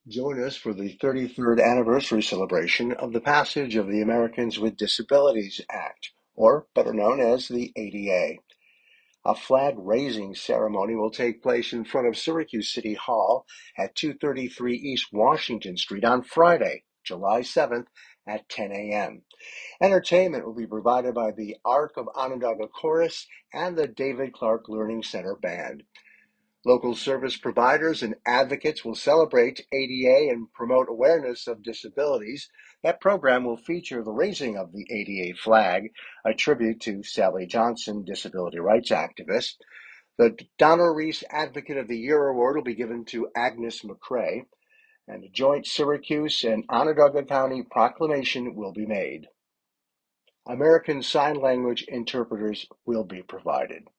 Join us for the 33rd anniversary celebration of the passage of the Americans with Disabilities Act, or better known as the ADA. A flag-raising ceremony will take place in front of Syracuse City Hall at 233 East Washington Street on Friday, July 7th at 10 a.m. Entertainment will be provided by the Ark of Onondaga Chorus and the David Clark Learning Center Band. Local service providers and advocates will celebrate ADA and promote awareness of disabilities. That program will feature the raising of the ADA flag, a tribute to Sally Johnson, disability rights activist. The Donna Reese Advocate of the Year Award will be given to Agnes McCrae, and a joint Syracuse and Onondaga County proclamation will be made. American Sign Language interpreters will be provided.